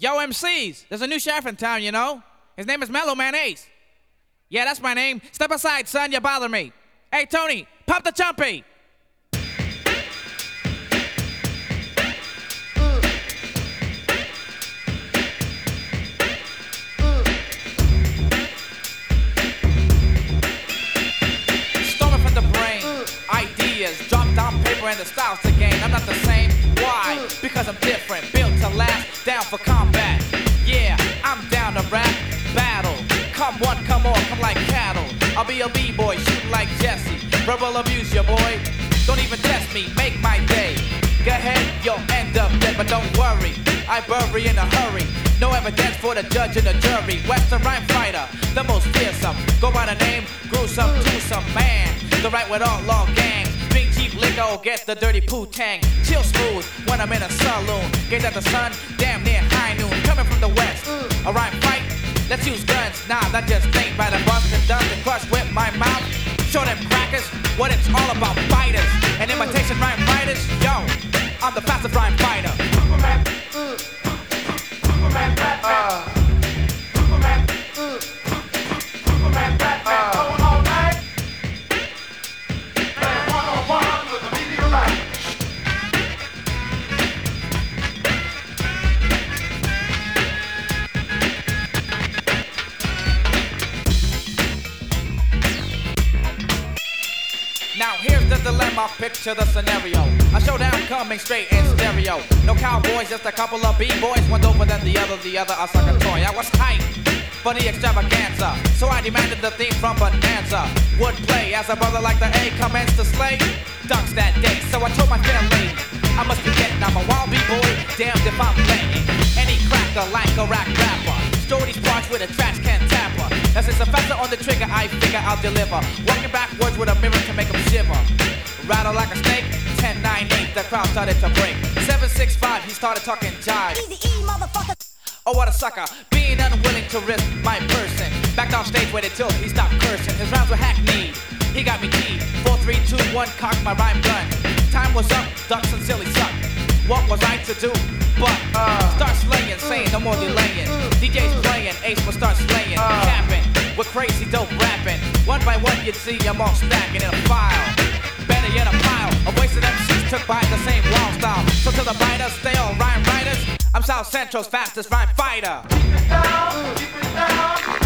Yo, MCs, there's a new sheriff in town, you know? His name is Mellow Man Ace. Yeah, that's my name. Step aside, son, you bother me. Hey, Tony, pop the chumpy. Stolen from the brain, ideas, dropped on paper and the styles to gain. I'm not the same. Why? Because I'm different, built to last, down for combat. Yeah, I'm down to rap, battle. Come one, come all, come like cattle. I'll be a b-boy, shooting like Jesse. Verbal abuse, your boy. Don't even test me, make my day. Go ahead, you'll end up dead, but don't worry. I bury in a hurry. No evidence for the judge and the jury. Western rhyme fighter, the most fearsome. Go by the name, gruesome, twosome man. The right with all law gangs. Drink cheap liquor, get the dirty poo-tang. Chill smooth when I'm in a saloon. Gaze at the sun, damn near high noon. Coming from the west, a rhyme fight. Let's use guns, nah, that just ain't right. I bust and dust and crush with my mouth. Show them crackers what it's all about, fighters. And imitation rhyme writers, yo, I'm the fastest rhyme fighter. Superman, Superman, Batman, Superman, Superman, Batman, going all night. Man, one-on-one with a meteorite. Now here's the dilemma, picture the scenario. A showdown coming straight in stereo. No cowboys, just a couple of b-boys. One doper than the other a sucker toy. I was hyped for the extravaganza, so I demanded the theme from Bonanza. Would play as a brother like the A commenced to slay ducks that day, so I told my fair lady I must be getting, I'm a wild b-boy, damned if I'm letting any cracker like a rap rapper. Store these parts with a trash can tapper. As it's a factor on the trigger, I figure I'll deliver. Walking backwards with a mirror to make them shiver. Rattle like a snake, 10-9-8, the crowd started to break. 7-6-5, he started talking jive. Easy E, motherfucker. Oh, what a sucker, being unwilling to risk my person. Back off stage where they tilt, he stopped cursing. His rhymes were hackneyed, he got me keyed. 4, 3, 2, 1, cocked my rhyme gun. Time was up, ducks and silly suck. What was I to do? But start slaying, saying no more delaying. DJ's playing, Ace will start slaying, capping with crazy dope rapping. One by one you'd see them all stacking in a file. Better yet a pile of wasted MCs took by the same wrong style. So to the biters, stay all rhyme writers. I'm South Central's fastest rhyme fighter. Keep it down, keep it down.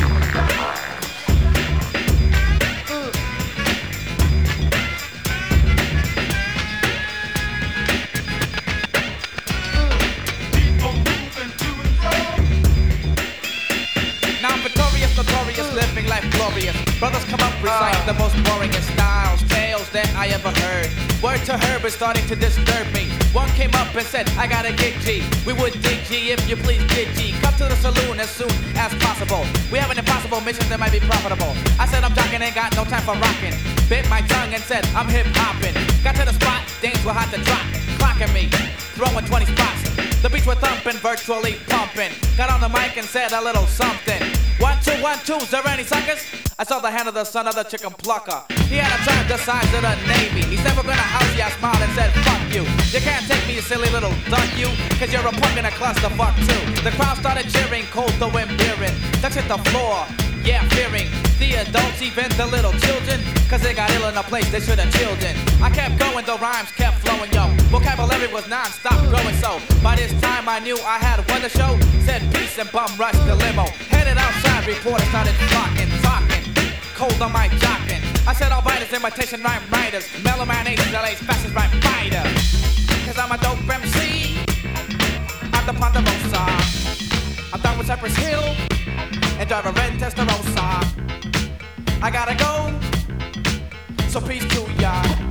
Now I'm victorious, notorious, living life glorious. Brothers come up reciting the most boring styles, tales that I ever heard. Word to Herb is starting to disturb me. One came up and said, I gotta get G. We would dig G if you please get G. Come to the saloon as soon as possible. We have an impossible mission that might be profitable. I said I'm jocking, ain't got no time for rocking. Bit my tongue and said I'm hip hopping. Got to the spot, dames were hot to drop. Clocking me, throwing 20 spots. The beats were thumping, virtually pumping. Got on the mic and said a little something. 1, 2, 1, 2, is there any suckers? I saw the hand of the son of the chicken plucker. He had a turn the size of the Navy. He's never gonna house you, I smiled and said, fuck you. You can't take me, you silly little duck, you. Cause you're a punk in a clusterfuck too. The crowd started cheering, cold the wind beering. Ducks hit the floor, yeah, fearing. The adults, even the little children. Cause they got ill in a place they should've chilled in. I kept going, the rhymes kept flowing, yo. Vocabulary was non-stop growing, so by this time I knew I had won the show. Said peace and bum rushed the limo. Headed outside, reporters started flocking, talking. Cold on my jocking. I said all biters, imitation rhyme writers. Mellow Man Ace is LA's fastest rhyme fighter. Cause I'm a dope MC. I'm the Ponderosa. I'm down with Cypress Hill and drive a red Testarossa. I gotta go, so peace to ya.